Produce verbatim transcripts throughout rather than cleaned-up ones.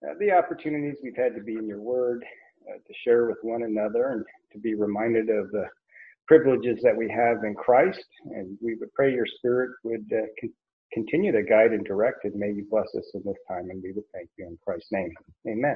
uh, the opportunities we've had to be in your word, uh, to share with one another, and to be reminded of the privileges that we have in Christ. And we would pray your Spirit would uh, con- continue to guide and direct, and may you bless us in this time, and we would thank you in Christ's name. Amen.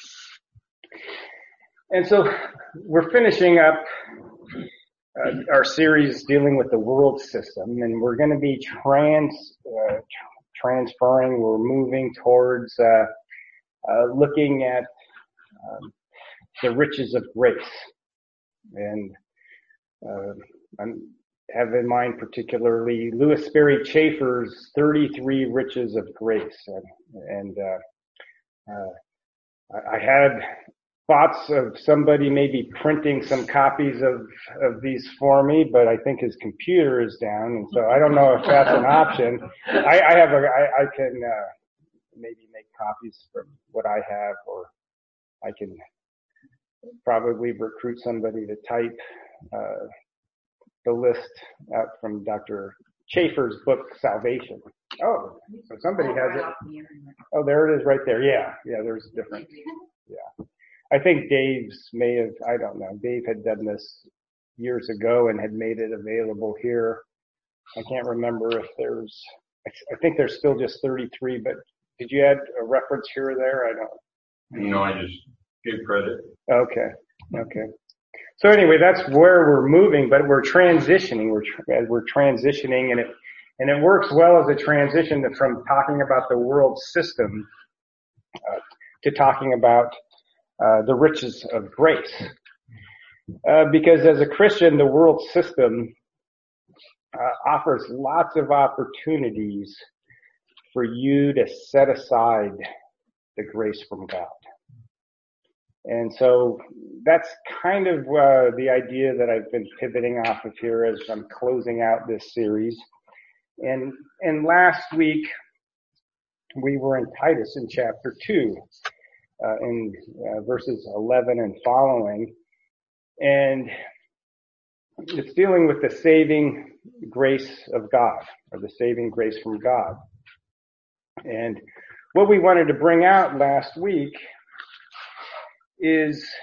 And so we're finishing up uh, our series dealing with the world system, and we're going to be trans uh, transferring, we're moving towards uh, uh, looking at um, the riches of grace. And uh, I have in mind particularly Lewis Sperry Chafer's thirty-three Riches of Grace. And, and uh, uh, I had thoughts of somebody maybe printing some copies of, of these for me, but I think his computer is down, and so I don't know if that's an option. I, I have a, I, I can uh, maybe make copies from what I have, or I can probably recruit somebody to type uh, the list out from Doctor Chafer's book, Salvation. Oh, so somebody has it. Oh, there it is right there. Yeah, yeah, there's a difference. Yeah. I think Dave's may have, I don't know, Dave had done this years ago and had made it available here. I can't remember if there's, I think there's still just thirty-three, but did you add a reference here or there? I don't. No, I just give credit. Okay, okay. So anyway, that's where we're moving, but we're transitioning. We're we're transitioning, and it and it works well as a transition from talking about the world system uh, to talking about uh, the riches of grace. Uh, because as a Christian, the world system uh, offers lots of opportunities for you to set aside the grace from God. And so that's kind of uh, the idea that I've been pivoting off of here as I'm closing out this series. And and last week we were in Titus in chapter two, uh, in uh, verses eleven and following, and it's dealing with the saving grace of God, or the saving grace from God. And what we wanted to bring out last week is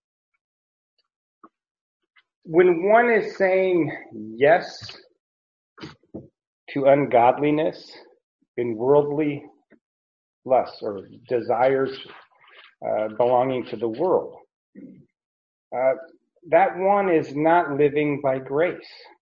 when one is saying yes to ungodliness in worldly lusts or desires uh, belonging to the world, uh, that one is not living by grace.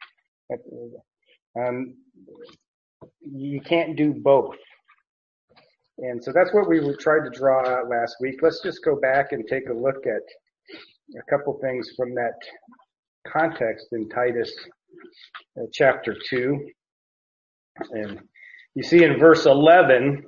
Um, you can't do both. And so that's what we tried to draw out last week. Let's just go back and take a look at a couple things from that context in Titus uh, chapter two. And you see in verse eleven,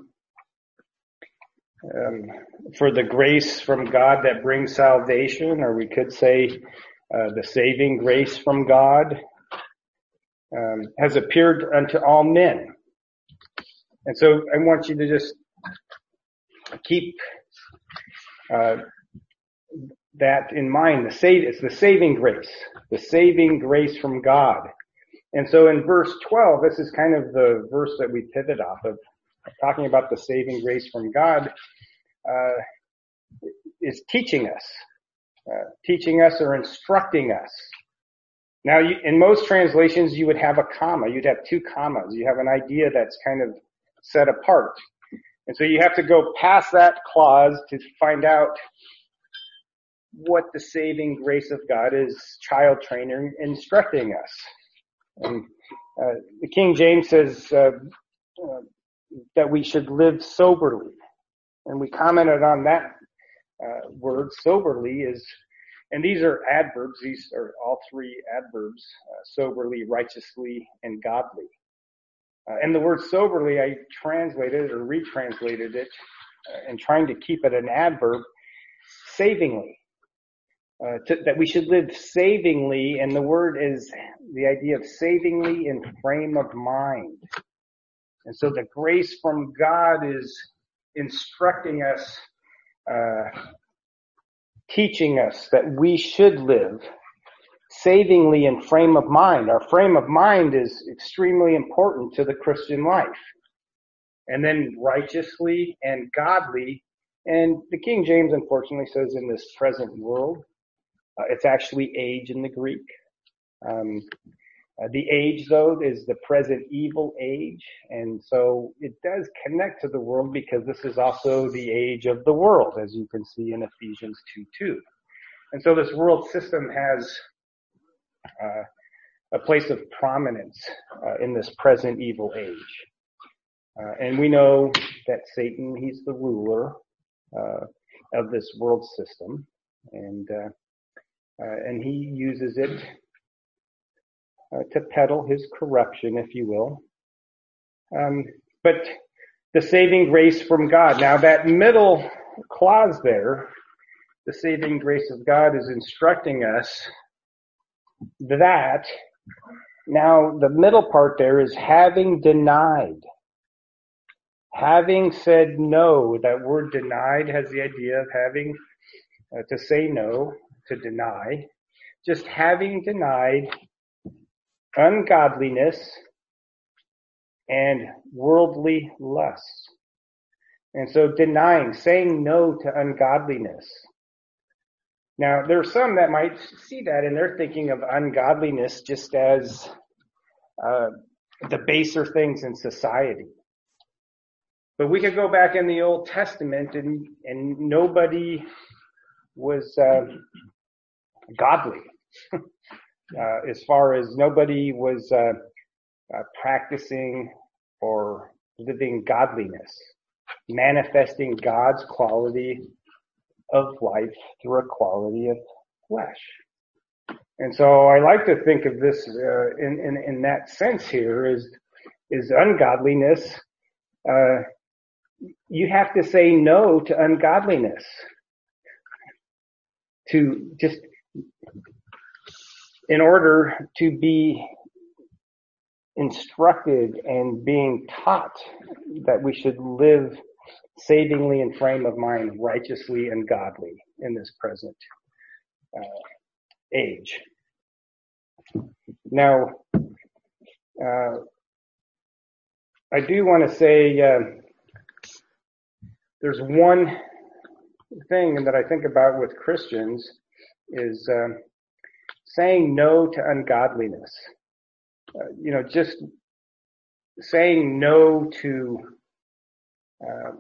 um, for the grace from God that brings salvation, or we could say uh, the saving grace from God, um, has appeared unto all men. And so I want you to just keep uh, that in mind. The save, it's the saving grace, the saving grace from God. And so in verse twelve, this is kind of the verse that we pivot off of, talking about the saving grace from God, uh, is teaching us, uh, teaching us or instructing us. Now, you, in most translations, you would have a comma. You'd have two commas. You have an idea that's kind of set apart. And so you have to go past that clause to find out what the saving grace of God is child training, instructing us. And uh, the King James says uh, uh, that we should live soberly. And we commented on that uh, word, soberly, is, and these are adverbs. These are all three adverbs, uh, soberly, righteously, and godly. Uh, and the word soberly, I translated or retranslated it, uh, and trying to keep it an adverb, savingly. Uh, to, that we should live savingly, and the word is the idea of savingly in frame of mind. And so the grace from God is instructing us, uh, teaching us that we should live savingly in frame of mind. Our frame of mind is extremely important to the Christian life. And then righteously and godly And the King James, unfortunately, says in this present world. Uh, it's actually age in the Greek. Um, uh, the age, though, is the present evil age. And so it does connect to the world because this is also the age of the world, as you can see in Ephesians two two. And so this world system has uh, a place of prominence uh, in this present evil age. Uh, and we know that Satan, he's the ruler uh, of this world system. And uh, Uh, and he uses it uh, to peddle his corruption, if you will. Um, but the saving grace from God. Now that middle clause there, the saving grace of God, is instructing us that now the middle part there is having denied. Having said no. That word denied has the idea of having uh, to say no, to deny. Just having denied ungodliness and worldly lusts. And so denying, saying no to ungodliness. Now, there are some that might see that and they're thinking of ungodliness just as uh, the baser things in society. But we could go back in the Old Testament and, and nobody was uh, godly. Uh, as far as nobody was uh, uh, practicing or living godliness, manifesting God's quality of life through a quality of flesh. And so I like to think of this uh, in, in in that sense here is is ungodliness. Uh, you have to say no to ungodliness. To just in order to be instructed and being taught that we should live savingly in frame of mind, righteously and godly in this present uh, age. Now, uh, I do want to say uh, there's one thing that I think about with Christians is uh, saying no to ungodliness. Uh, you know, just saying no to uh,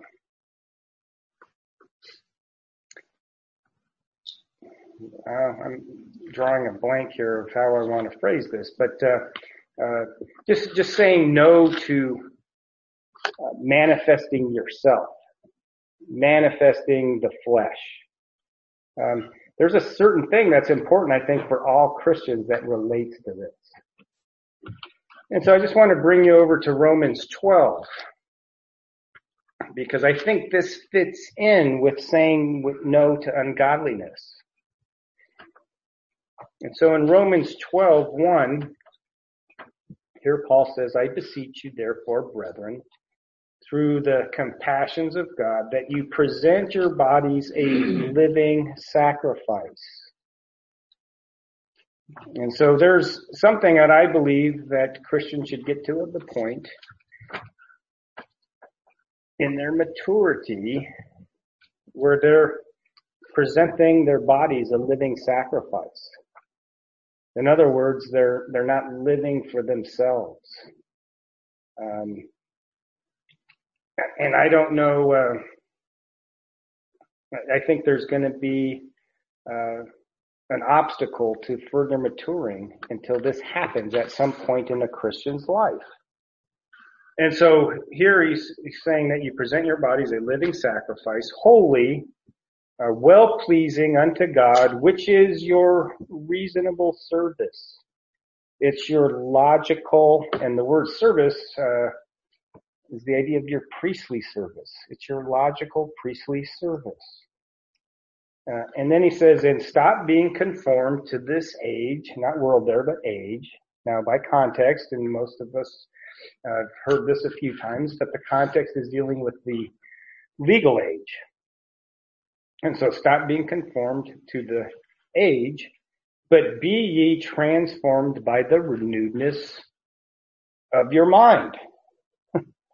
uh, I'm drawing a blank here of how I want to phrase this, but uh, uh, just just saying no to uh, manifesting yourself, manifesting the flesh. Um, there's a certain thing that's important, I think, for all Christians that relates to this. And so I just want to bring you over to Romans twelve, because I think this fits in with saying no to ungodliness. And so in Romans twelve one, here Paul says, I beseech you therefore, brethren, through the compassions of God, that you present your bodies a living sacrifice. And so there's something that I believe that Christians should get to at the point in their maturity where they're presenting their bodies a living sacrifice. In other words, they're they're not living for themselves. Um, and I don't know, uh, I think there's going to be uh, an obstacle to further maturing until this happens at some point in a Christian's life. And so here he's, he's saying that you present your bodies a living sacrifice, holy, uh, well-pleasing unto God, which is your reasonable service. It's your logical, and the word service uh, is the idea of your priestly service. It's your logical priestly service. Uh, and then he says, and stop being conformed to this age, not world there, but age. Now, by context, and most of us uh, have heard this a few times, that the context is dealing with the legal age. And so stop being conformed to the age, but be ye transformed by the renewedness of your mind.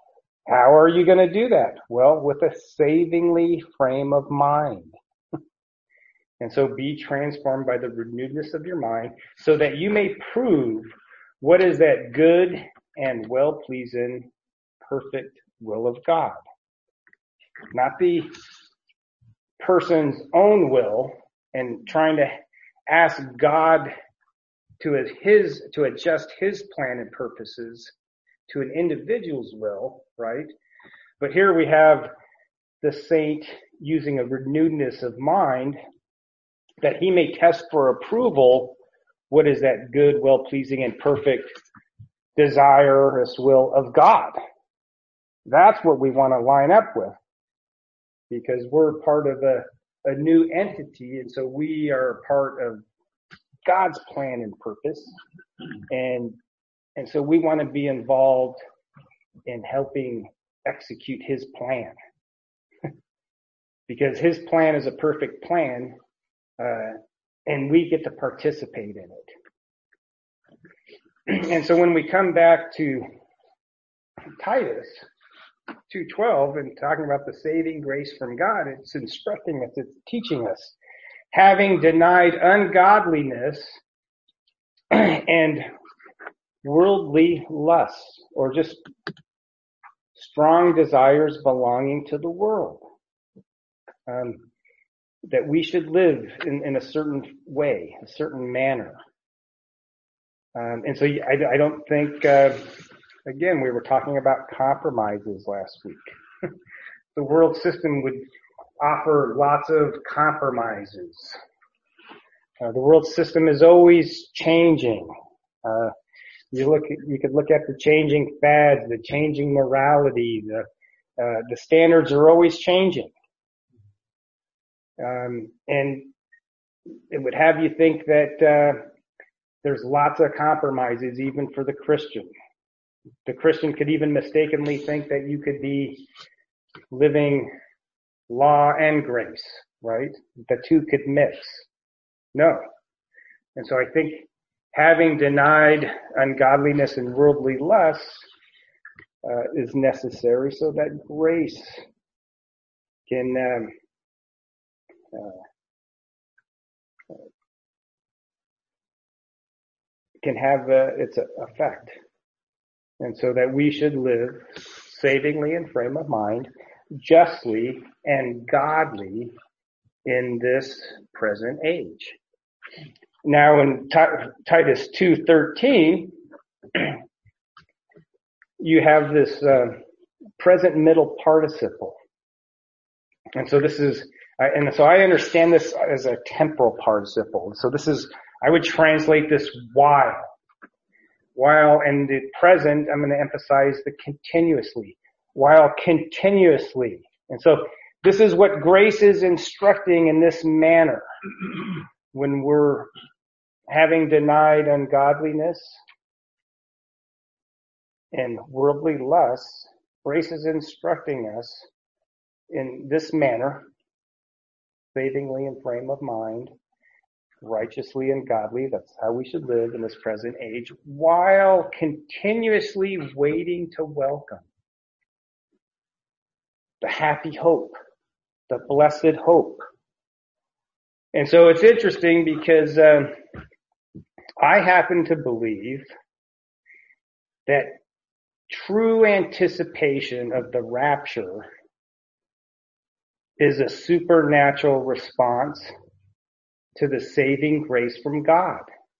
How are you going to do that? Well, with a savingly frame of mind. And so be transformed by the renewedness of your mind so that you may prove what is that good and well-pleasing, perfect will of God. Not the person's own will and trying to ask God to his to adjust his plan and purposes to an individual's will, right? But here we have the saint using a renewedness of mind that he may test for approval what is that good, well-pleasing, and perfect desirous will of God. That's what we want to line up with, because we're part of a, a new entity, and so we are part of God's plan and purpose, and and so we want to be involved in helping execute his plan, because his plan is a perfect plan, uh, and we get to participate in it. And so when we come back to Titus two twelve and talking about the saving grace from God, it's instructing us, it's teaching us, having denied ungodliness and worldly lusts, or just strong desires belonging to the world, um, that we should live in, in a certain way, a certain manner. Um, and so I, I don't think, uh, again, we were talking about compromises last week. The world system would offer lots of compromises. Uh, the world system is always changing. Uh, you look, at, you could look at the changing fads, the changing morality. The uh, the standards are always changing, um, and it would have you think that uh, there's lots of compromises even for the Christian. The Christian could even mistakenly think that you could be living law and grace, right? The two could mix. No. And so I think having denied ungodliness and worldly lust uh, is necessary so that grace can um, uh, can have uh, its effect. And so that we should live savingly in frame of mind, justly and godly in this present age. Now in T- Titus two thirteen, you have this uh, present middle participle. And so this is, uh, and so I understand this as a temporal participle. So this is, I would translate this while. While in the present, I'm going to emphasize the continuously. While continuously. And so this is what grace is instructing in this manner. When we're having denied ungodliness and worldly lusts, grace is instructing us in this manner, savingly in frame of mind, righteously and godly. That's how we should live in this present age, while continuously waiting to welcome the happy hope, the blessed hope. And so it's interesting because um, I happen to believe that true anticipation of the rapture is a supernatural response to the saving grace from God.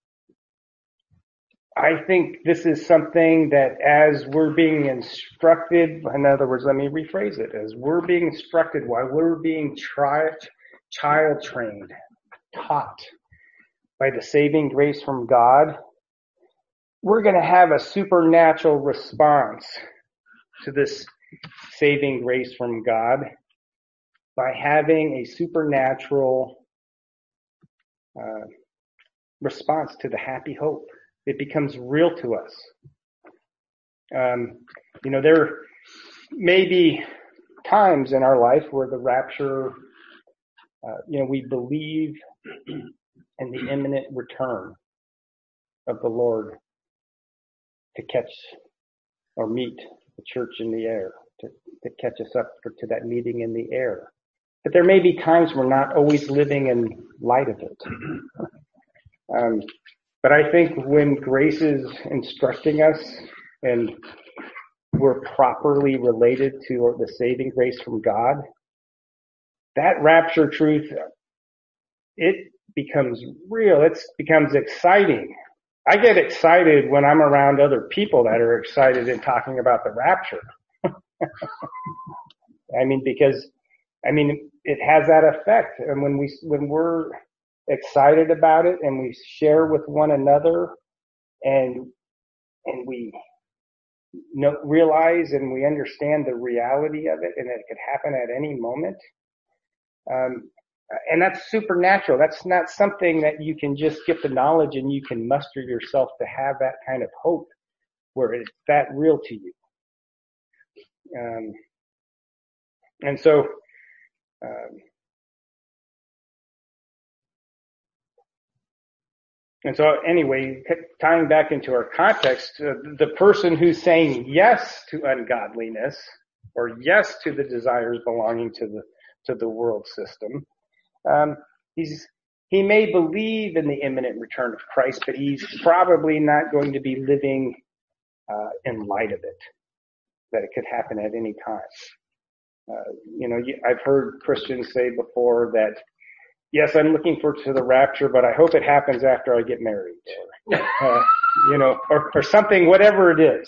I think this is something that as we're being instructed, in other words, let me rephrase it, as we're being instructed while we're being tri- child trained, taught by the saving grace from God, we're going to have a supernatural response to this saving grace from God by having a supernatural uh, response to the happy hope. It becomes real to us. Um, you know, there may be times in our life where the rapture, uh, you know, we believe in the imminent return of the Lord to catch or meet the church in the air. to, to catch us up for, to that meeting in the air. But there may be times we're not always living in light of it. Um, but I think when grace is instructing us and we're properly related to the saving grace from God, that rapture truth, it becomes real. It becomes exciting. I get excited when I'm around other people that are excited and talking about the rapture. I mean, because, I mean, it has that effect. And when we, when we're excited about it and we share with one another and, and we know, realize and we understand the reality of it and that it could happen at any moment. Um, and that's supernatural. That's not something that you can just get the knowledge and you can muster yourself to have that kind of hope where it's that real to you. Um, and so, um, and so anyway, tying back into our context, uh, the person who's saying yes to ungodliness or yes to the desires belonging to the, to the world system, um, he's, he may believe in the imminent return of Christ, but he's probably not going to be living, uh, in light of it, that it could happen at any time. Uh, you know, I've heard Christians say before that, yes, I'm looking forward to the rapture, but I hope it happens after I get married. Or, uh, you know, or, or something, whatever it is.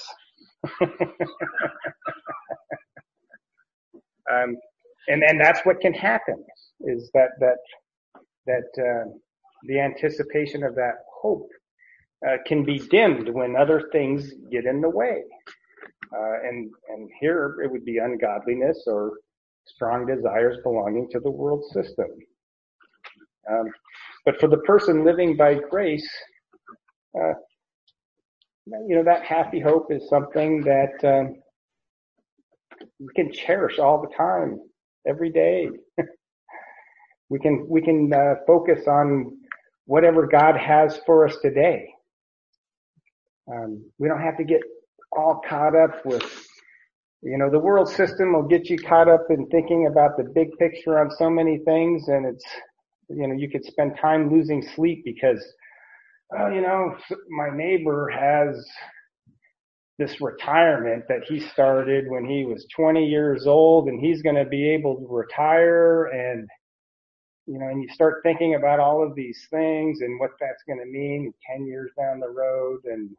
um, and, and that's what can happen, is that, that, that, uh, the anticipation of that hope, uh, can be dimmed when other things get in the way. Uh, and, and here it would be ungodliness or strong desires belonging to the world system. Um, but for the person living by grace, uh, you know, that happy hope is something that, um, we can cherish all the time, every day. we can, we can, uh, focus on whatever God has for us today. Um, we don't have to get all caught up with, you know, the world system will get you caught up in thinking about the big picture on so many things, and it's, you know, you could spend time losing sleep because, oh, you know, my neighbor has this retirement that he started when he was twenty years old and he's going to be able to retire, and, you know, and you start thinking about all of these things and what that's going to mean ten years down the road, and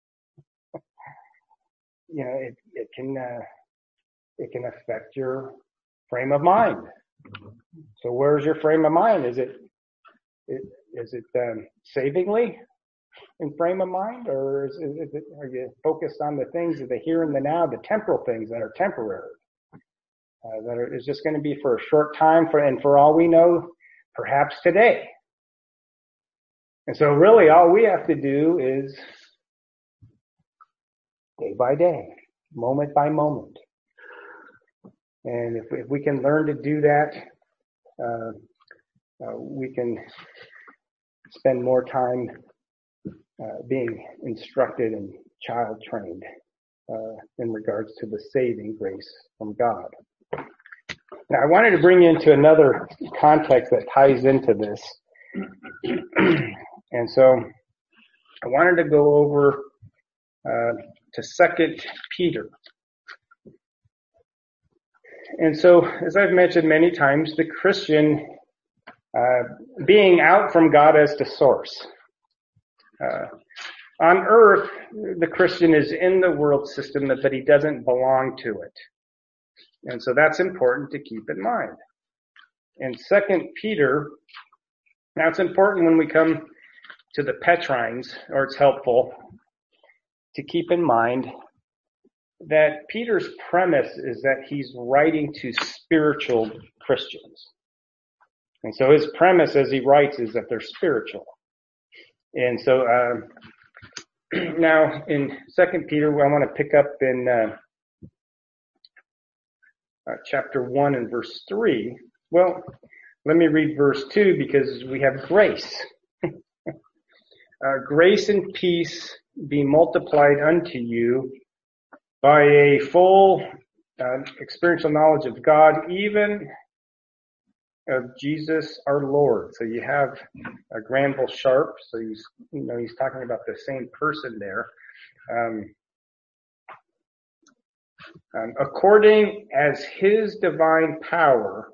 you know, it, it can, uh, it can affect your frame of mind. So where's your frame of mind? Is it, it is it, um, savingly in frame of mind, or is, is it, are you focused on the things of the here and the now, the temporal things that are temporary, uh, that are, is just going to be for a short time for, and for all we know, perhaps today. And so really all we have to do is day by day, moment by moment. And if, if we can learn to do that, uh, uh, we can spend more time uh, being instructed and child trained uh, in regards to the saving grace from God. Now, I wanted to bring you into another context that ties into this. And so I wanted to go over uh, to Second Peter. And so, as I've mentioned many times, the Christian uh, being out from God as the source. Uh, on earth, the Christian is in the world system, but he doesn't belong to it. And so that's important to keep in mind. In Second Peter, now it's important when we come to the Petrines, or it's helpful to keep in mind that Peter's premise is that he's writing to spiritual Christians. And so his premise as he writes is that they're spiritual. And so, uh, now in Second Peter, I want to pick up in, uh, uh, chapter one and verse three. Well, let me read verse two because we have grace. uh, grace and peace be multiplied unto you by a full uh, experiential knowledge of God, even of Jesus our Lord. So you have uh, Granville Sharp. So he's, you know, he's talking about the same person there. Um, um, according as his divine power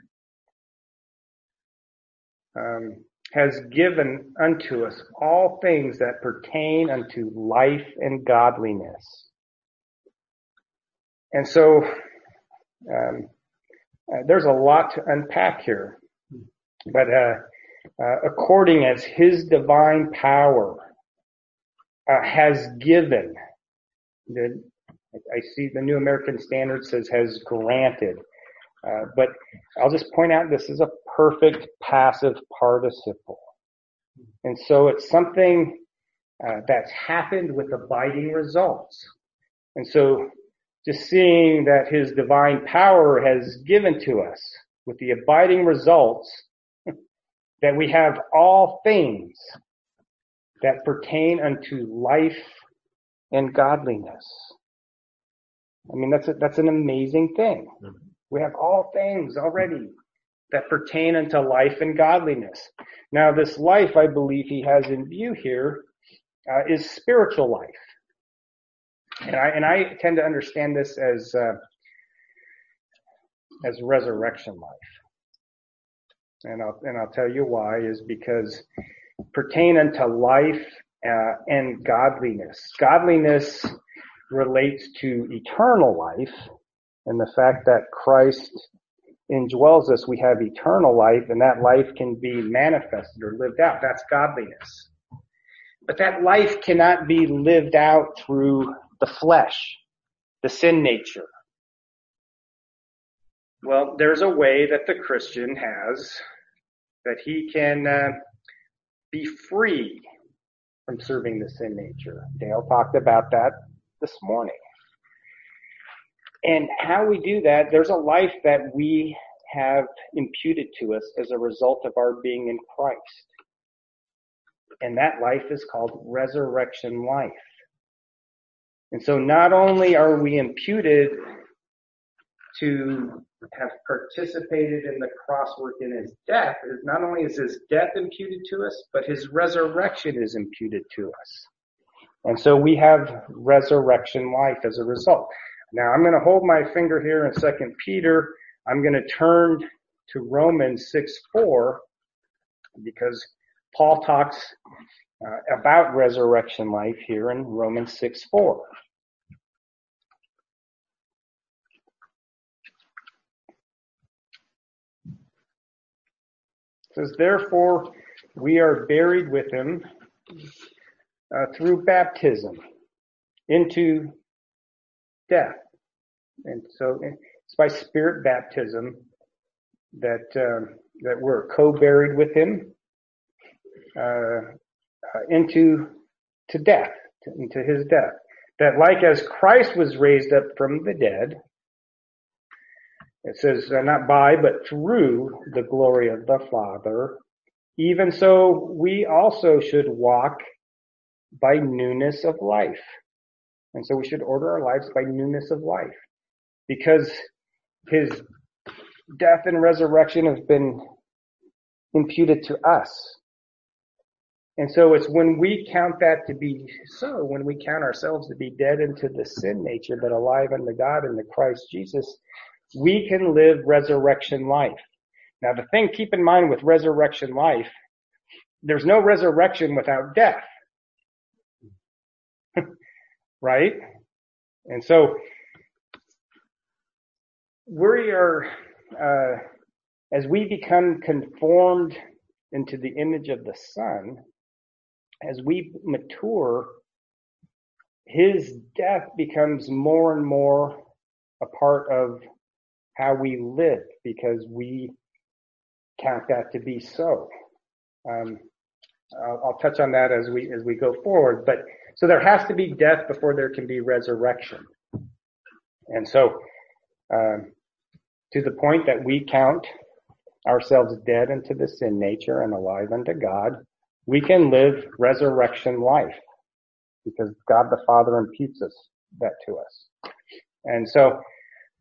um, has given unto us all things that pertain unto life and godliness. And so um, uh, there's a lot to unpack here. But uh, uh, according as his divine power uh, has given, the, I see the New American Standard says has granted. Uh, but I'll just point out this is a perfect passive participle. And so it's something uh, that's happened with abiding results. And so just seeing that his divine power has given to us with the abiding results that we have all things that pertain unto life and godliness. I mean, that's a, that's an amazing thing. We have all things already that pertain unto life and godliness. Now, this life, I believe he has in view here, uh, is spiritual life. And I, and I tend to understand this as, uh, as resurrection life. And I'll, and I'll tell you why is because pertain unto life, uh, and godliness. Godliness relates to eternal life and the fact that Christ indwells us. We have eternal life, and that life can be manifested or lived out. That's godliness. But that life cannot be lived out through the flesh, the sin nature. Well, there's a way that the Christian has that he can uh, be free from serving the sin nature. Dale talked about that this morning. And how we do that, there's a life that we have imputed to us as a result of our being in Christ. And that life is called resurrection life. And so not only are we imputed to have participated in the cross work in his death, not only is his death imputed to us, but his resurrection is imputed to us. And so we have resurrection life as a result. Now I'm going to hold my finger here in Second Peter. I'm going to turn to Romans six four because Paul talks uh, about resurrection life here in Romans six four. It says, therefore, we are buried with him uh, through baptism into death. And so it's by spirit baptism that um, that we're co-buried with him uh, uh, into to death, to, into his death. That like as Christ was raised up from the dead, it says uh, not by, but through the glory of the Father, even so we also should walk by newness of life. And so we should order our lives by newness of life. Because his death and resurrection have been imputed to us. And so it's when we count that to be so, when we count ourselves to be dead into the sin nature, but alive unto God in the Christ Jesus, we can live resurrection life. Now the thing, keep in mind with resurrection life, there's no resurrection without death. Right? And so we are, uh, as we become conformed into the image of the Son, as we mature, his death becomes more and more a part of how we live because we count that to be so. Um, I'll, I'll touch on that as we as we go forward. But so there has to be death before there can be resurrection, and so um, to the point that we count ourselves dead unto the sin nature and alive unto God, we can live resurrection life because God the Father imputes us that to us. And so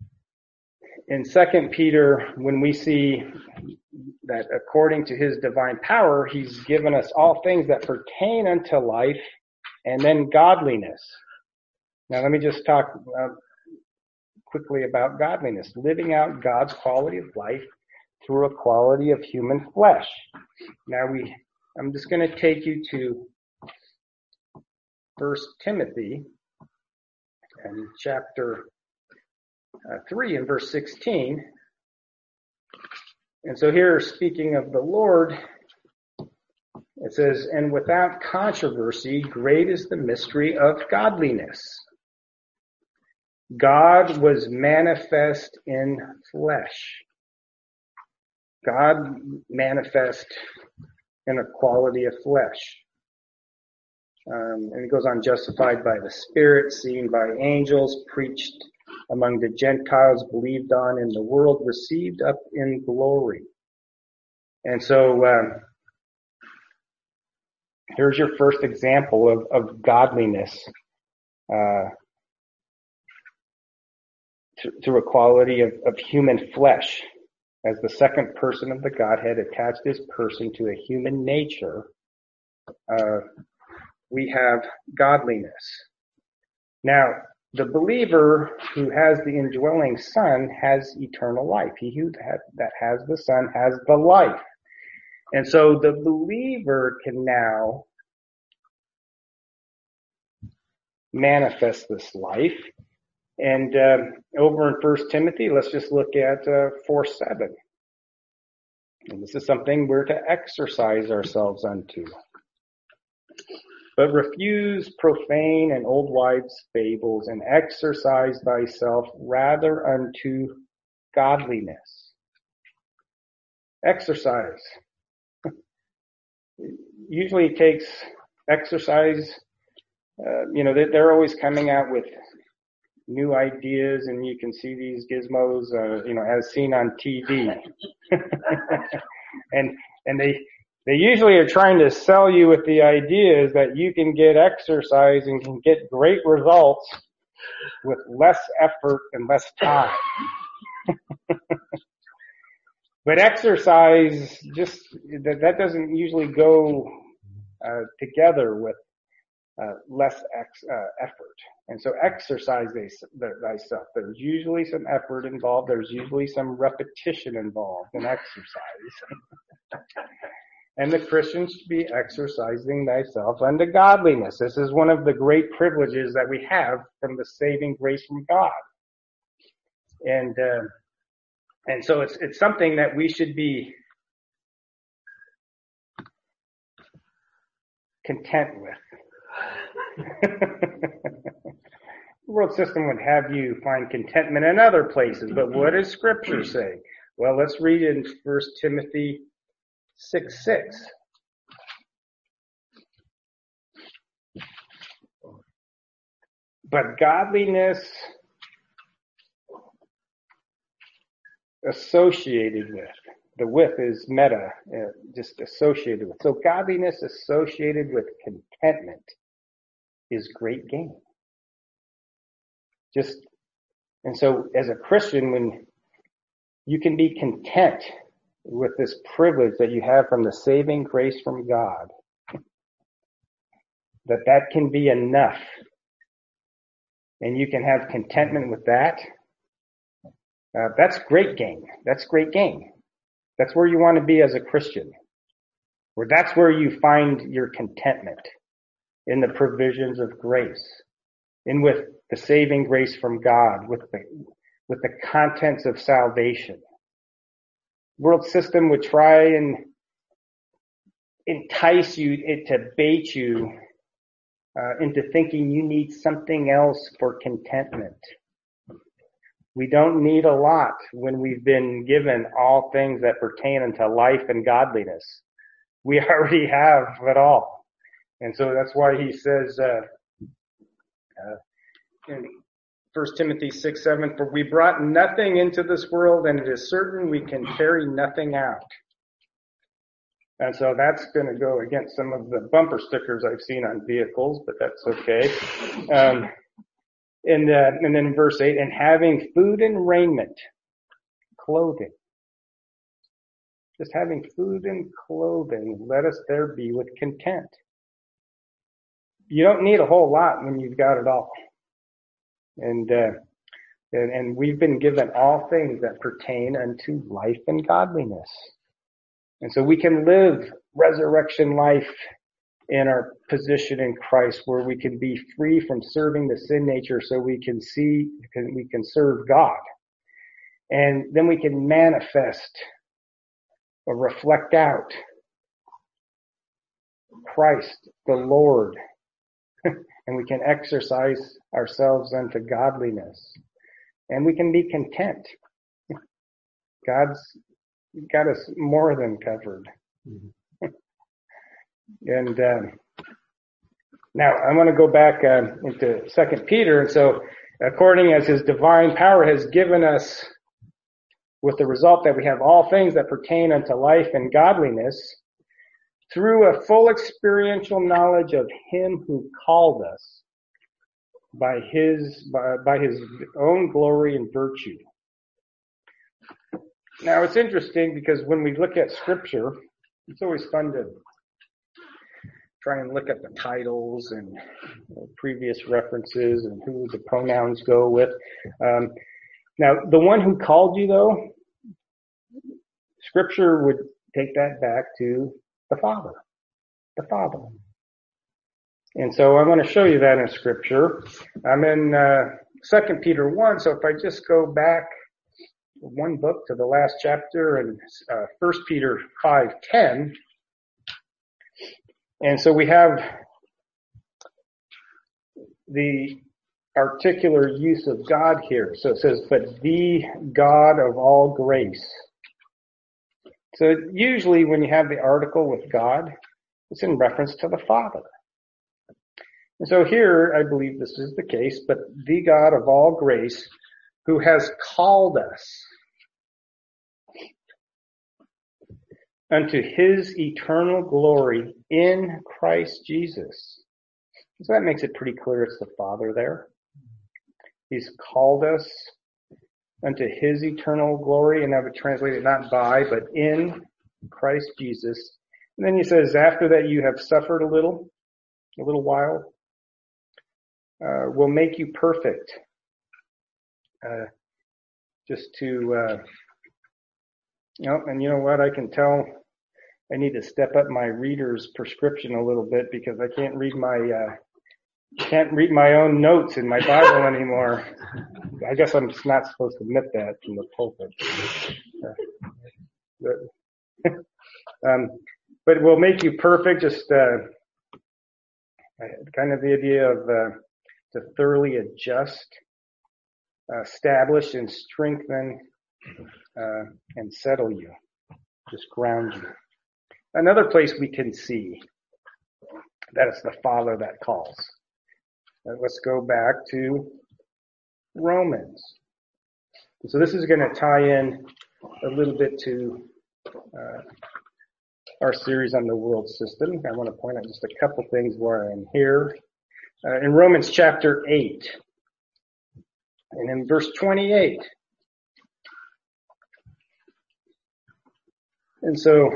in Second Peter, when we see that according to his divine power, he's given us all things that pertain unto life and then godliness. Now let me just talk uh, quickly about godliness. Living out God's quality of life through a quality of human flesh. Now we, I'm just going to take you to First Timothy and chapter uh, three and verse sixteen. And so here, speaking of the Lord, it says, "And without controversy, great is the mystery of godliness. God was manifest in flesh." God manifest in a quality of flesh. Um, and it goes on, justified by the Spirit, seen by angels, preached among the Gentiles, believed on in the world, received up in glory. And so um, here's your first example of, of godliness uh, th- through a quality of, of human flesh. As the second person of the Godhead attached his person to a human nature, uh, we have godliness. Now, the believer who has the indwelling Son has eternal life. He who that has the Son has the life. And so the believer can now manifest this life. And uh, over in First Timothy, let's just look at uh, four seven. And this is something we're to exercise ourselves unto. "But refuse profane and old wives' fables, and exercise thyself rather unto godliness." Exercise. Usually it takes exercise. Uh, you know, they're, they're always coming out with new ideas, and you can see these gizmos, uh, you know, as seen on T V. and and they they usually are trying to sell you with the ideas that you can get exercise and can get great results with less effort and less time. But exercise just that that doesn't usually go uh, together with uh, less ex, uh, effort. And so exercise thyself. There's usually some effort involved. There's usually some repetition involved in exercise. And the Christian should be exercising thyself unto godliness. This is one of the great privileges that we have from the saving grace from God. And uh, and so it's it's something that we should be content with. The world system would have you find contentment in other places, but what does Scripture say? Well, let's read in First Timothy six six. "But godliness associated with," the with is meta, uh, just associated with. So godliness associated with contentment is great gain. Just, and so as a Christian, when you can be content with this privilege that you have from the saving grace from God, that that can be enough, and you can have contentment with that, uh, that's great gain. That's great gain. That's where you want to be as a Christian. Where that's where you find your contentment, in the provisions of grace, in with the saving grace from God, with the with the contents of salvation. World system would try and entice you, it to bait you uh, into thinking you need something else for contentment. We don't need a lot when we've been given all things that pertain unto life and godliness. We already have it all. And so that's why he says uh, uh, in First Timothy six seven, "For we brought nothing into this world, and it is certain we can carry nothing out." And so that's going to go against some of the bumper stickers I've seen on vehicles, but that's okay. Um, and, uh, and then verse eight, "And having food and raiment." clothing. Just having food and clothing, let us there be with content. You don't need a whole lot when you've got it all. And, uh, and, and we've been given all things that pertain unto life and godliness. And so we can live resurrection life in our position in Christ, where we can be free from serving the sin nature so we can see, we can serve God. And then we can manifest or reflect out Christ, the Lord, and we can exercise ourselves unto godliness. And we can be content. God's got us more than covered. Mm-hmm. And um, now I want to go back uh, into Second Peter. And so, according as his divine power has given us, with the result that we have all things that pertain unto life and godliness, through a full experiential knowledge of him who called us by his by, by his own glory and virtue. Now it's interesting because when we look at Scripture, it's always fun to try and look at the titles and you know, previous references and who the pronouns go with. Um, now, the one who called you, though, Scripture would take that back to the Father. The Father. And so I want to show you that in Scripture. I'm in uh, Second Peter one, so if I just go back one book to the last chapter in uh, First Peter five ten. And so we have the articular use of God here. So it says, but the God of all grace. So usually when you have the article with God, it's in reference to the Father. And so here, I believe this is the case, but the God of all grace, who has called us unto his eternal glory in Christ Jesus. So that makes it pretty clear it's the Father there. He's called us unto his eternal glory, and I would translate it not by, but in Christ Jesus. And then he says, after that you have suffered a little, a little while, uh, will make you perfect. Uh, just to, uh, you know, and you know what, I can tell I need to step up my reader's prescription a little bit because I can't read my, uh, can't read my own notes in my Bible anymore. I guess I'm just not supposed to admit that from the pulpit. Uh, but, um, but it will make you perfect, just, uh, kind of the idea of, uh, to thoroughly adjust, uh, establish and strengthen, uh, and settle you. Just ground you. Another place we can see that it's the Father that calls. Uh, let's go back to Romans. So this is going to tie in a little bit to uh, our series on the world system. I want to point out just a couple things where I'm here. Uh, in Romans chapter eight, and in verse twenty-eight. And so,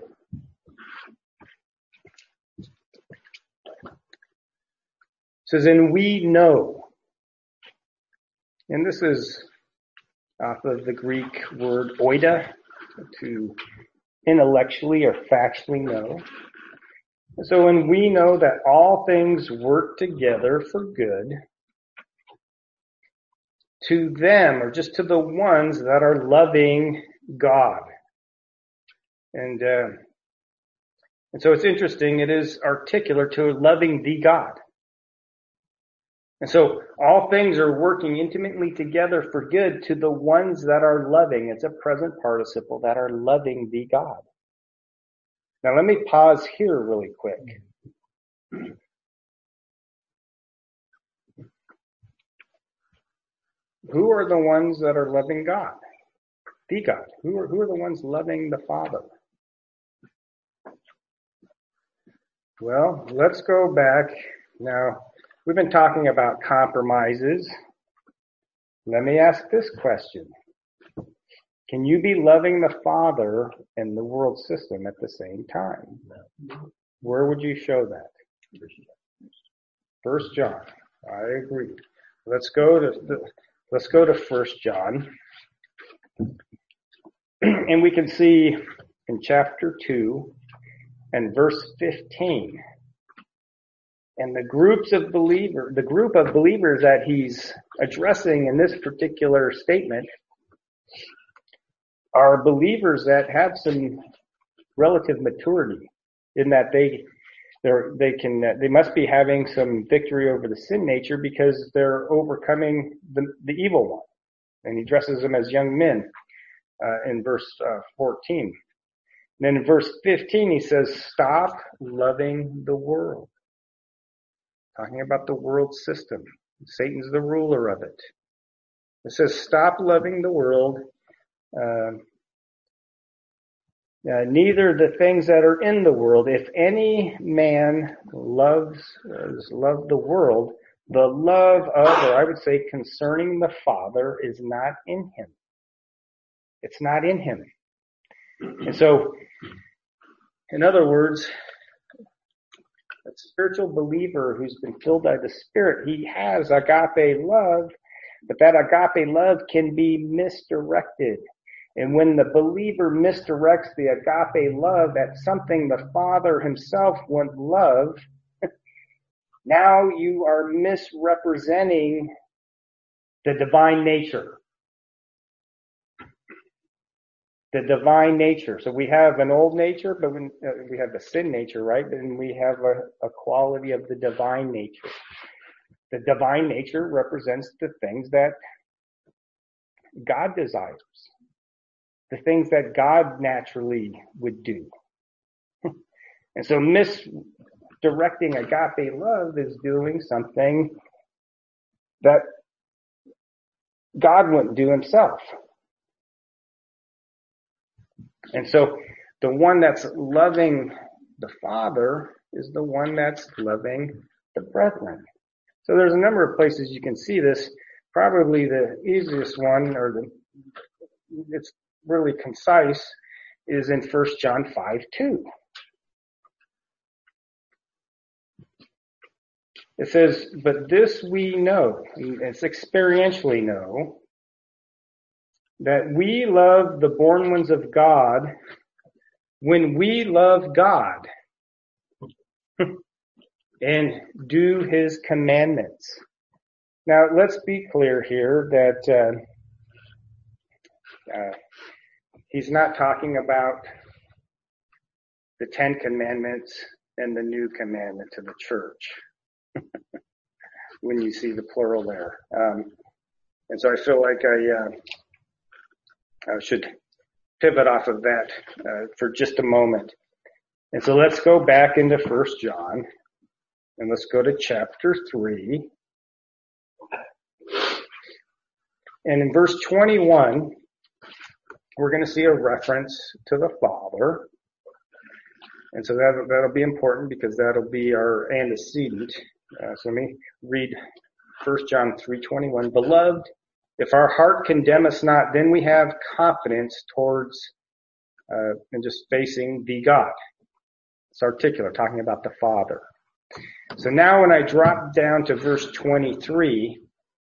it says, and we know, and this is off of the Greek word oida, to intellectually or factually know. And so when we know that all things work together for good, to them, or just to the ones that are loving God. And, uh, and so it's interesting, it is articular to loving the God. And so all things are working intimately together for good to the ones that are loving. It's a present participle, that are loving the God. Now let me pause here really quick. Who are the ones that are loving God? The God. Who are, who are the ones loving the Father? Well, let's go back. Now, we've been talking about compromises. Let me ask this question. Can you be loving the Father and the world system at the same time? Where would you show that? First John. I agree. Let's go to the, let's go to First John. And we can see in chapter two and verse fifteen. And the groups of believer, the group of believers that he's addressing in this particular statement are believers that have some relative maturity in that they they're, they can they must be having some victory over the sin nature because they're overcoming the, the evil one. And he addresses them as young men uh, in verse uh, fourteen. And then in verse fifteen he says, "Stop loving the world." Talking about the world system. Satan's the ruler of it. It says, "Stop loving the world, uh, uh, neither the things that are in the world. If any man loves, uh, love the world, the love of," or I would say concerning the Father, "is not in him." It's not in him. And so, in other words, a spiritual believer who's been filled by the Spirit, he has agape love, but that agape love can be misdirected. And when the believer misdirects the agape love at something the Father himself would love, now you are misrepresenting the divine nature. The divine nature. So we have an old nature, but when, uh, we have the sin nature, right? And we have a, a quality of the divine nature. The divine nature represents the things that God desires. The things that God naturally would do. And so misdirecting agape love is doing something that God wouldn't do himself. And so the one that's loving the Father is the one that's loving the brethren. So there's a number of places you can see this. Probably the easiest one, or the it's really concise, is in First John five two. It says, "But this we know," and it's experientially know, "that we love the born ones of God when we love God and do his commandments." Now, let's be clear here that uh, uh, he's not talking about the Ten Commandments and the New Commandment to the church when you see the plural there. Um, and so I feel like I... Uh, I should pivot off of that uh, for just a moment. And so let's go back into First John, and let's go to chapter three. And in verse twenty-one, we're going to see a reference to the Father. And so that, that'll be important because that'll be our antecedent. Uh, so let me read First John three twenty-one. "Beloved, if our heart condemn us not, then we have confidence towards uh, and just facing the God." It's articulate, talking about the Father. So now when I drop down to verse twenty-three,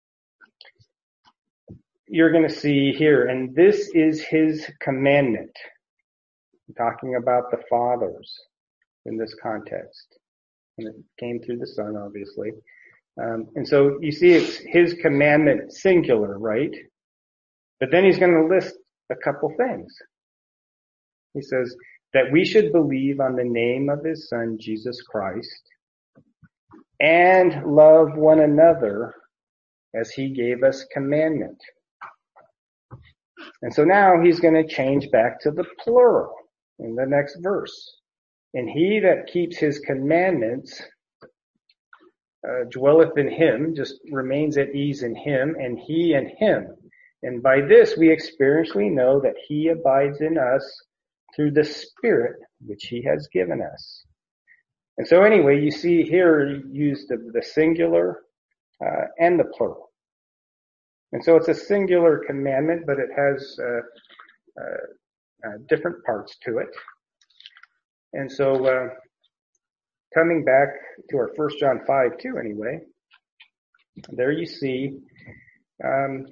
you're going to see here, "And this is his commandment." I'm talking about the Fathers in this context. And it came through the Son, obviously. Um, and so you see it's his commandment singular, right? But then he's going to list a couple things. He says that we should believe on the name of his Son, Jesus Christ, and love one another as he gave us commandment. And so now he's going to change back to the plural in the next verse. "And he that keeps his commandments Uh, dwelleth in him," just remains at ease in him, "and he in him. And by this we experientially know that he abides in us through the Spirit which he has given us." And so anyway, you see here used the, the singular uh, and the plural. And so it's a singular commandment, but it has uh, uh, uh, different parts to it. And so, uh, coming back to our First John five two anyway, there you see um,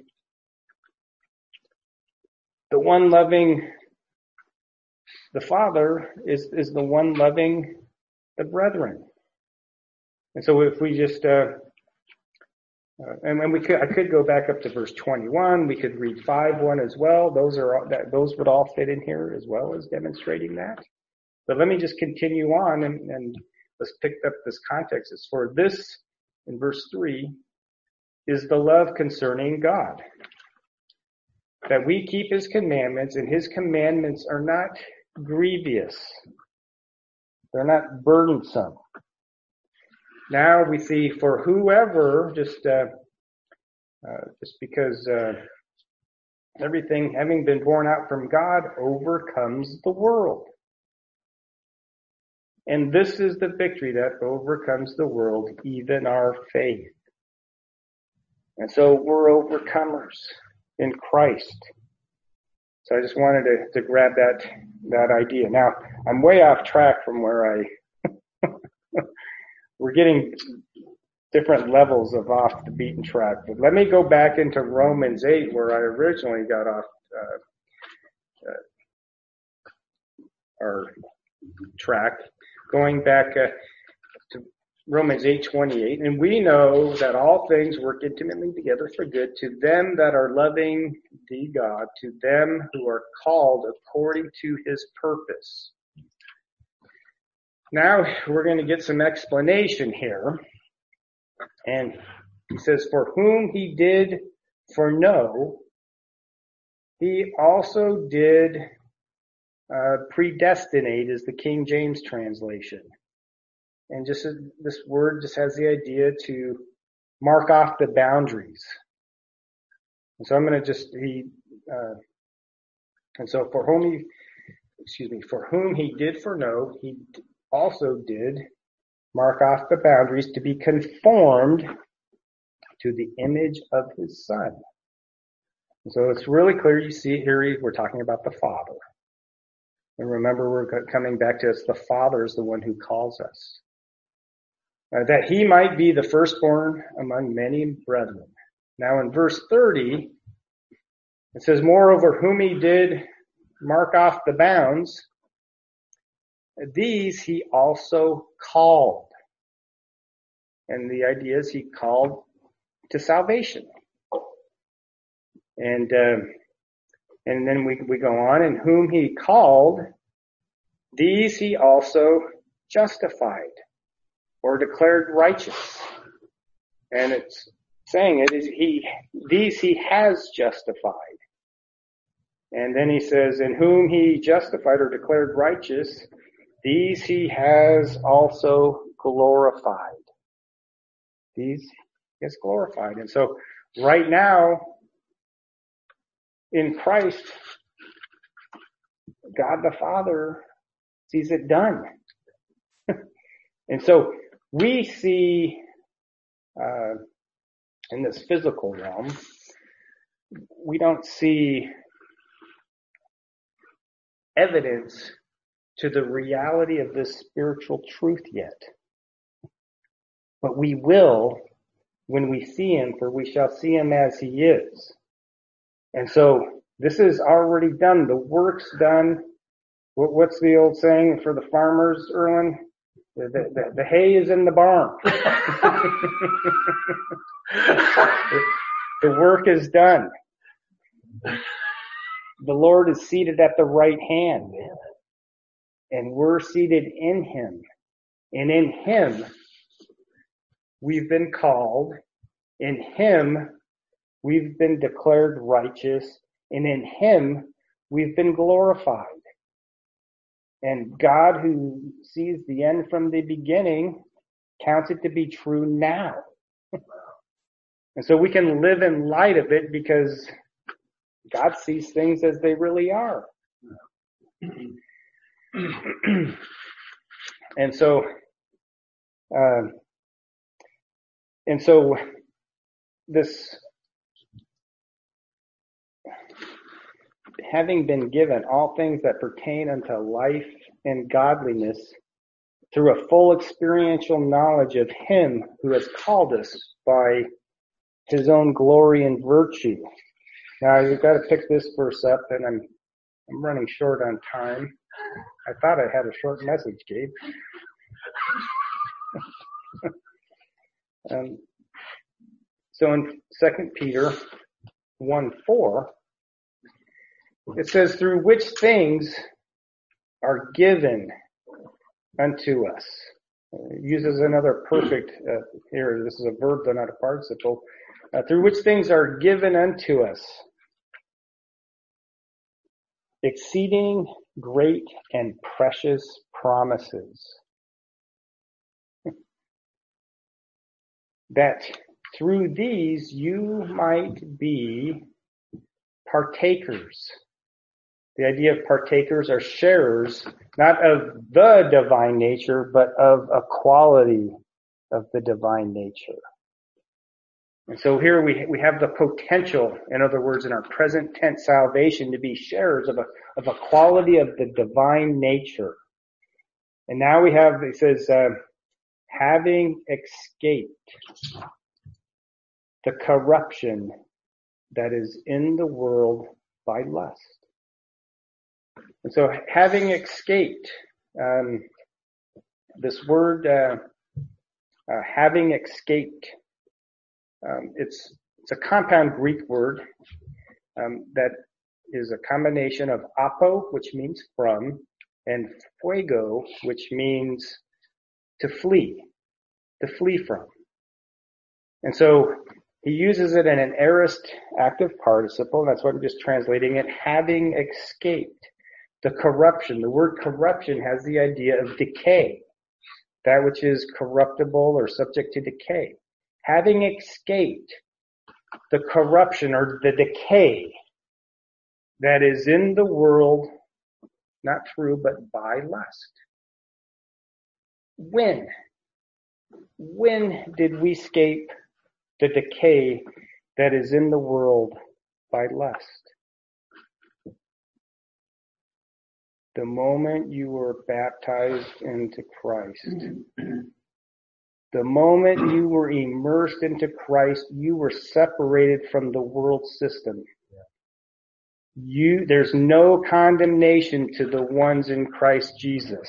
the one loving the Father is, is the one loving the brethren. And so if we just, uh, uh, and, and we could, I could go back up to verse twenty-one. We could read five one as well. Those are all, that those would all fit in here as well as demonstrating that. But let me just continue on and, and let's pick up this context. It's for this in verse three is the love concerning God, that we keep his commandments, and his commandments are not grievous. They're not burdensome. Now we see for whoever, just uh, uh, just because uh, everything having been born out from God overcomes the world. And this is the victory that overcomes the world, even our faith. And so we're overcomers in Christ. So I just wanted to, to grab that that idea. Now, I'm way off track from where I we're getting different levels of off the beaten track. But let me go back into Romans eight, where I originally got off uh, uh, our track, going back uh, to Romans eight twenty-eight. And we know that all things work intimately together for good to them that are loving thee, God, to them who are called according to his purpose. Now we're going to get some explanation here. And he says, for whom he did foreknow, he also did uh, predestinate, is the King James translation. And just this word just has the idea to mark off the boundaries. And so I'm going to just, he, uh, and so for whom he, excuse me, for whom he did foreknow, he also did mark off the boundaries to be conformed to the image of his Son. And so it's really clear. You see here, we're talking about the Father. And remember, we're coming back to it's the Father is the one who calls us. Uh, that he might be the firstborn among many brethren. Now in verse thirty, it says, moreover, whom he did mark off the bounds, these he also called. And the idea is he called to salvation. And uh, and then we we go on, and whom he called, these he also justified or declared righteous. And it's saying it is he these he has justified. And then he says, in whom he justified or declared righteous, these he has also glorified. These he has glorified. And so right now, in Christ, God the Father sees it done. And so we see uh, in this physical realm, we don't see evidence to the reality of this spiritual truth yet. But we will when we see him, for we shall see him as he is. And so this is already done. The work's done. What, what's the old saying for the farmers, Erwin? The, the, the, the hay is in the barn. the, the work is done. The Lord is seated at the right hand. And we're seated in him. And in him, we've been called. In him, we've been declared righteous. And in him, we've been glorified. And God, who sees the end from the beginning, counts it to be true now. And so we can live in light of it because God sees things as they really are. And so, uh, and so this, having been given all things that pertain unto life and godliness, through a full experiential knowledge of him who has called us by his own glory and virtue. Now, you've got to pick this verse up, and I'm I'm running short on time. I thought I had a short message, Gabe. um, so in Second Peter one four, it says, through which things are given unto us. It uses another perfect uh, here. This is a verb, though not a participle. Uh, through which things are given unto us exceeding great and precious promises, that through these you might be partakers. The idea of partakers are sharers, not of the divine nature, but of a quality of the divine nature. And so here we we have the potential, in other words, in our present tense salvation, to be sharers of a of a quality of the divine nature. And now we have, it says, uh, having escaped the corruption that is in the world by lust. And so having escaped, um, this word, uh, uh, having escaped, um, it's, it's a compound Greek word, um, that is a combination of apo, which means from, and fuego, which means to flee, to flee from. And so he uses it in an aorist active participle, and that's why I'm just translating it, having escaped the corruption. The word corruption has the idea of decay, that which is corruptible or subject to decay. Having escaped the corruption or the decay that is in the world, not through, but by lust. When? When did we escape the decay that is in the world by lust? The moment you were baptized into Christ. The moment you were immersed into Christ, you were separated from the world system. You, there's no condemnation to the ones in Christ Jesus.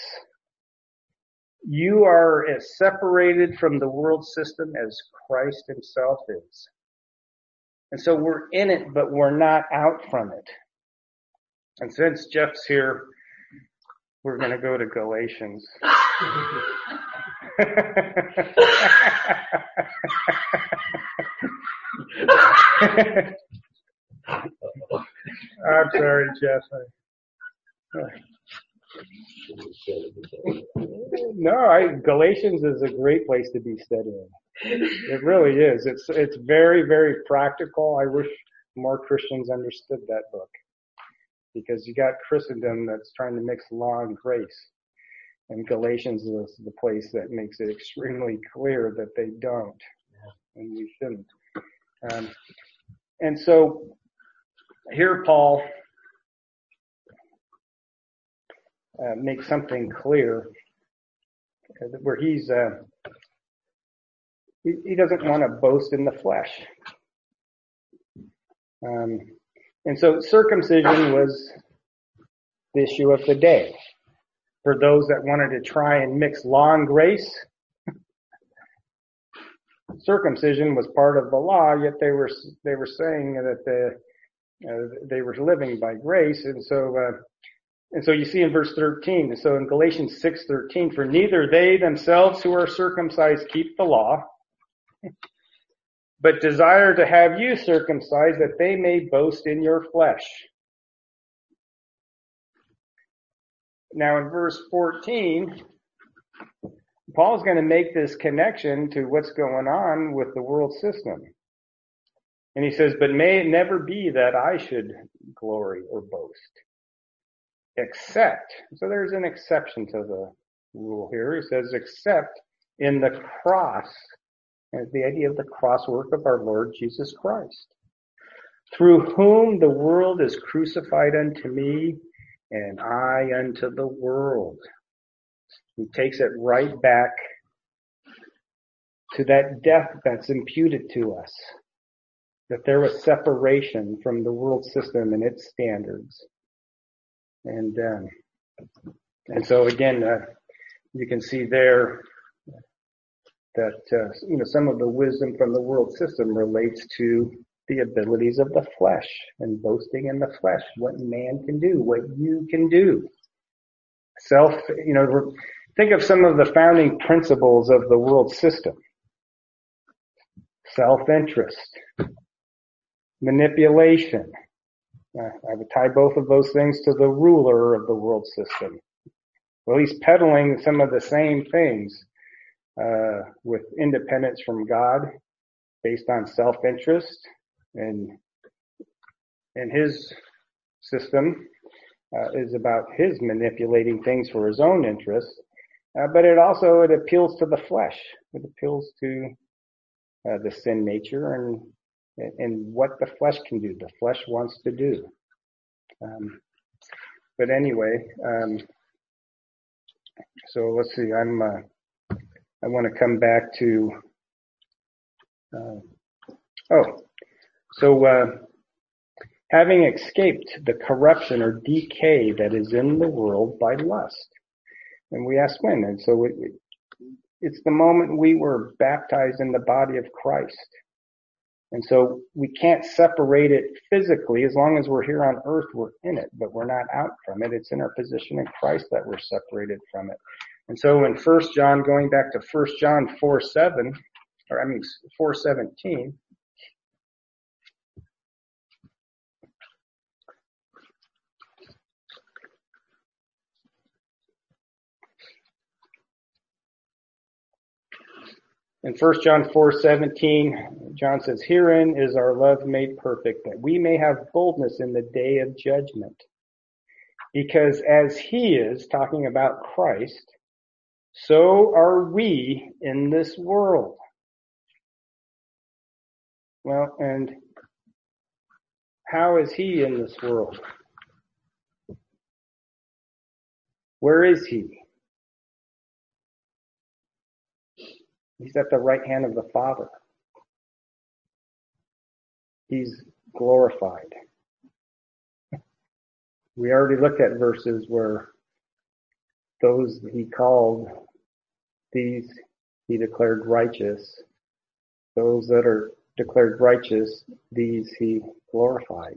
You are as separated from the world system as Christ himself is. And so we're in it, but we're not out from it. And since Jeff's here, we're going to go to Galatians. I'm sorry, Jeff. No, I, Galatians is a great place to be studying. It really is. It's it's very, very practical. I wish more Christians understood that book, because you got Christendom that's trying to mix law and grace, and Galatians is the place that makes it extremely clear that they don't, and we shouldn't. Um, and so here Paul uh, makes something clear uh, where he's uh, he, he doesn't want to boast in the flesh. Um, and so circumcision was the issue of the day. For those that wanted to try and mix law and grace, circumcision was part of the law, yet they were they were saying that the, uh, they were living by grace. And so uh, and so you see in verse thirteen, so in Galatians six thirteen, for neither they themselves who are circumcised keep the law, but desire to have you circumcised, that they may boast in your flesh. Now in verse fourteen, Paul's going to make this connection to what's going on with the world system. And he says, but may it never be that I should glory or boast, except, so there's an exception to the rule here. He says, except in the cross, and the idea of the cross work of our Lord Jesus Christ, through whom the world is crucified unto me, and I unto the world. He takes it right back to that death that's imputed to us, that there was separation from the world system and its standards. And um, and so again, uh, you can see there that uh, you know some of the wisdom from the world system relates to the abilities of the flesh and boasting in the flesh, what man can do, what you can do. Self, you know, think of some of the founding principles of the world system. Self-interest, manipulation. Uh, I would tie both of those things to the ruler of the world system. Well, he's peddling some of the same things uh, with independence from God based on self-interest, and and his system uh, is about his manipulating things for his own interest, uh, but it also it appeals to the flesh. It appeals to uh, the sin nature and and what the flesh can do. The flesh wants to do. Um, but anyway, um, so let's see. I'm. Uh, I want to come back to. Uh, oh, so uh, having escaped the corruption or decay that is in the world by lust, and we ask when, and so it, it's the moment we were baptized in the body of Christ. And so we can't separate it physically. As long as we're here on earth, we're in it, but we're not out from it. It's in our position in Christ that we're separated from it. And so in First John, going back to First John four seven, or I mean four seventeen, in First John four seventeen, John says, "Herein is our love made perfect, that we may have boldness in the day of judgment. Because as he is," talking about Christ, "so are we in this world." Well, and how is he in this world? Where is he? He's at the right hand of the Father. He's glorified. We already looked at verses where those he called, these he declared righteous. Those that are declared righteous, these he glorified.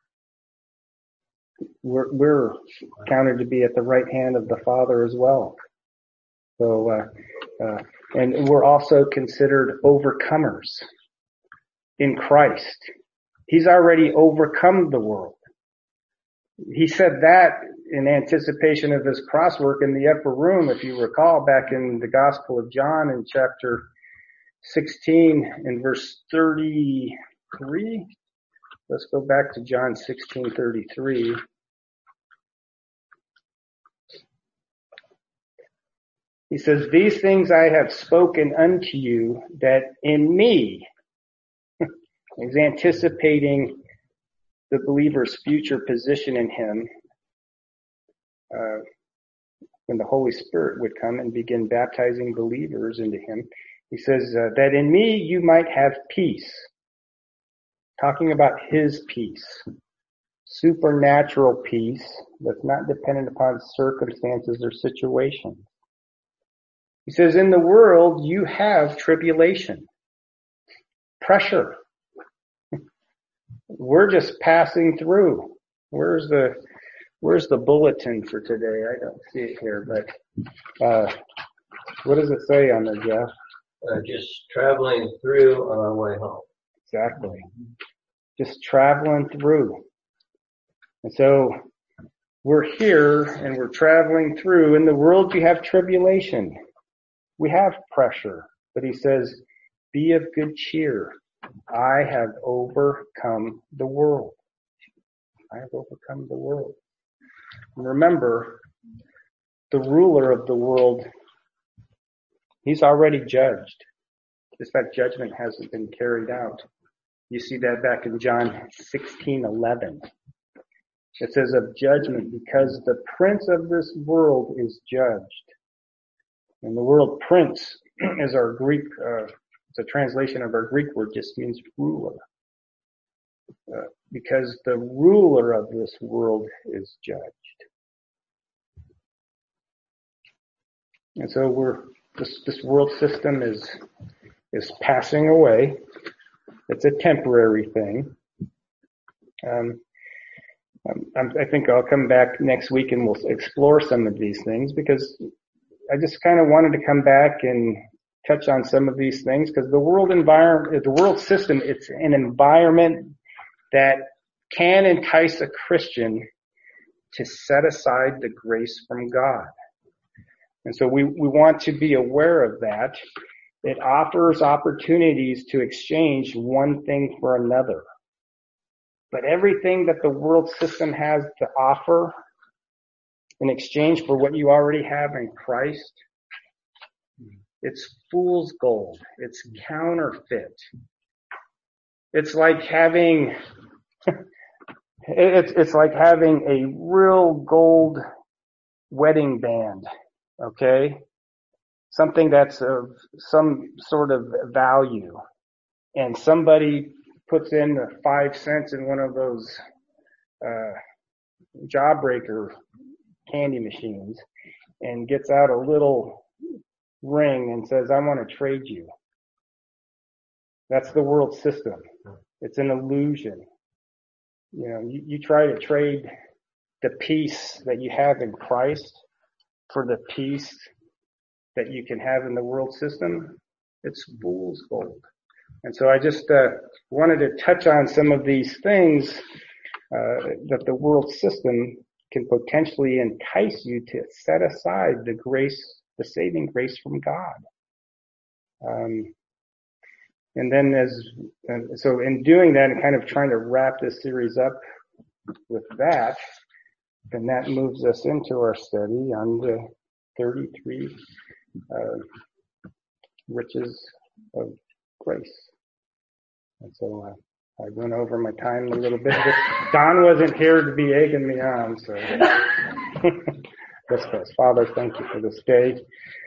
We're, we're counted to be at the right hand of the Father as well. So, uh, uh, and we're also considered overcomers in Christ. He's already overcome the world. He said that in anticipation of his cross work in the upper room, if you recall, back in the Gospel of John in chapter sixteen and verse thirty-three. Let's go back to John sixteen thirty-three. He says, "These things I have spoken unto you, that in me," he's anticipating the believer's future position in him, uh, when the Holy Spirit would come and begin baptizing believers into him. He says, uh, "that in me you might have peace." Talking about his peace. Supernatural peace that's not dependent upon circumstances or situations. He says, "In the world you have tribulation." Pressure. We're just passing through. Where's the Where's the bulletin for today? I don't see it here, but uh, what does it say on there, Jeff? Uh, just traveling through on our way home. Exactly. Just traveling through. And so we're here and we're traveling through. In the world you have tribulation. We have pressure. But he says, "Be of good cheer. I have overcome the world." I have overcome the world. And remember, the ruler of the world, he's already judged. Just that judgment hasn't been carried out. You see that back in John sixteen eleven. It says of judgment, because the prince of this world is judged. And the word prince is our Greek, uh, it's a translation of our Greek word, just means ruler. Uh, because the ruler of this world is judged. And so we're, this, this world system is, is passing away. It's a temporary thing. Um, Um, I think I'll come back next week and we'll explore some of these things, because I just kind of wanted to come back and touch on some of these things, because the world environment, the world system, it's an environment that can entice a Christian to set aside the grace from God. And so we, we want to be aware of that. It offers opportunities to exchange one thing for another. But everything that the world system has to offer in exchange for what you already have in Christ, it's fool's gold. It's counterfeit. It's like having, it's, it's like having a real gold wedding band, okay? Something that's of some sort of value. And somebody puts in the five cents in one of those uh jawbreaker candy machines and gets out a little ring and says, I want to trade you. That's the world system. It's an illusion. You know, you, you try to trade the peace that you have in Christ for the peace that you can have in the world system. It's fool's gold. And so I just uh, wanted to touch on some of these things uh, that the world system can potentially entice you to set aside the grace, the saving grace from God. Um, and then as, uh, so in doing that and kind of trying to wrap this series up with that, then that moves us into our study on the thirty-three uh, riches of grace. And so uh, I went over my time a little bit. Don wasn't here to be egging me on, so let's pray. Father, thank you for this day.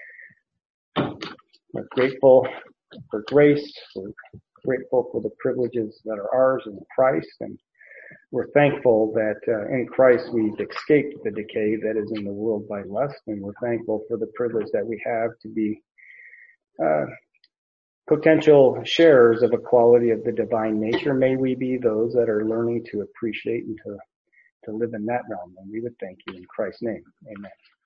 We're grateful for grace. We're grateful for the privileges that are ours in Christ, and we're thankful that uh, in Christ we've escaped the decay that is in the world by lust, and we're thankful for the privilege that we have to be uh, potential sharers of a quality of the divine nature. May we be those that are learning to appreciate and to, to live in that realm. And we would thank you in Christ's name. Amen.